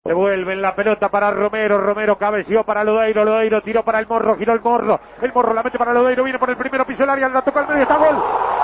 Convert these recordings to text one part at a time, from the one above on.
Devuelven la pelota para Romero, Romero cabeció para Lodeiro, Lodeiro tiró para el Morro, giró el Morro la mete para Lodeiro, viene por el primero, piso el área, la toca al medio, está gol.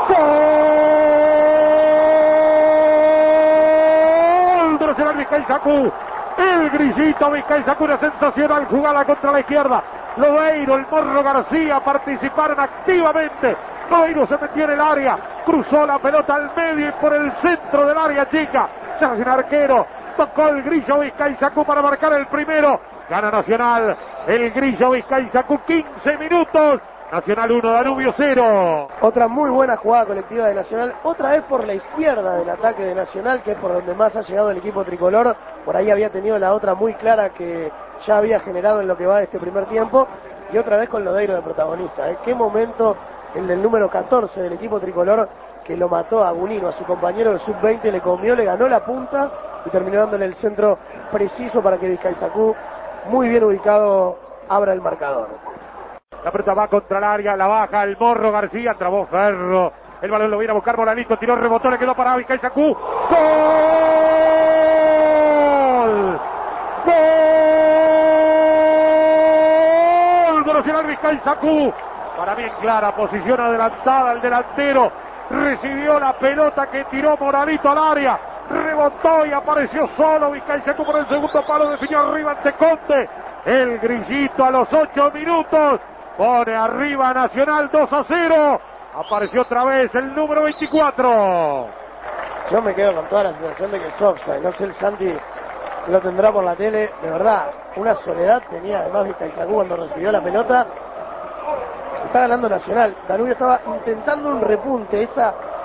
¡Gol! De Nacional Vizcaizacú. El Grillito Vizcaizacú, una sensacional jugada contra la izquierda. Lodeiro, el Morro García participaron activamente. Lodeiro se metió en el área, cruzó la pelota al medio y por el centro del área chica. Se hace un arquero. Tocó el Grillo Vizcaizacú para marcar el primero. Gana Nacional. El Grillo Vizcaizacú, 15 minutos. Nacional 1, Danubio 0. Otra muy buena jugada colectiva de Nacional. Otra vez por la izquierda del ataque de Nacional, que es por donde más ha llegado el equipo tricolor. Por ahí había tenido la otra muy clara que ya había generado en lo que va de este primer tiempo. Y otra vez con Lodeiro de protagonista. Qué momento el del número 14 del equipo tricolor, que lo mató a Gunino, a su compañero de sub-20, le comió, le ganó la punta y terminó dándole el centro preciso para que Vizcaizacú, muy bien ubicado, abra el marcador. La pelota va contra el área, la baja el Morro García, trabó Ferro, el balón lo viene a buscar Moranito, tiró, rebotó, le quedó para Vizcaizacú. ¡Gol! ¡Gol! De Nacional Vizcaizacú. Para bien clara, posición adelantada, el delantero recibió la pelota que tiró Moranito al área, rebotó y apareció solo Vizcaizacú por el segundo palo, definió arriba ante Conte. El Grillito a los 8 minutos pone arriba a Nacional 2-0. Apareció otra vez el número 24. Yo me quedo con toda la sensación de que es offside. No sé, el Santi lo tendrá por la tele. De verdad, una soledad tenía además Vizcaizacú cuando recibió la pelota. Está ganando Nacional. Danubio estaba intentando un repunte, ese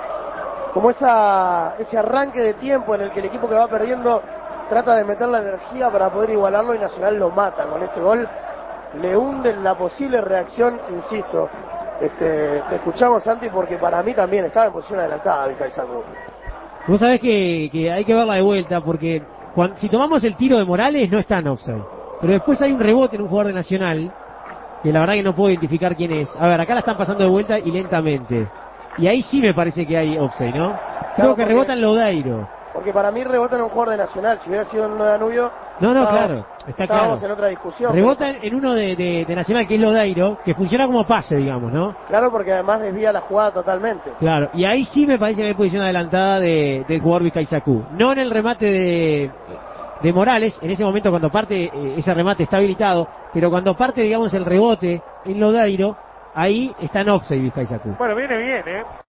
arranque de tiempo en el que el equipo que va perdiendo trata de meter la energía para poder igualarlo, y Nacional lo mata con este gol. Le hunden la posible reacción, insisto. Te escuchamos, Santi, porque para mí también estaba en posición adelantada Vizcaizacú. Vos sabés que hay que verla de vuelta, porque si tomamos el tiro de Morales no está en offside, pero después hay un rebote en un jugador de Nacional que la verdad que no puedo identificar quién es. A ver, acá la están pasando de vuelta y lentamente, y ahí sí me parece que hay offside, ¿no? Creo que rebota en Lodeiro. Porque para mí rebota en un jugador de Nacional. Si hubiera sido en uno de Danubio, claro, está claro. En otra discusión. Rebota en uno de Nacional, que es Lodeiro, que funciona como pase, digamos, ¿no? Claro, porque además desvía la jugada totalmente. Claro, y ahí sí me parece que hay posición adelantada del jugador Vizcaizacú. No en el remate de Morales, en ese momento cuando parte ese remate está habilitado, pero cuando parte, digamos, el rebote en Lodeiro, ahí está en offside Vizcaizacú. Bueno, viene bien,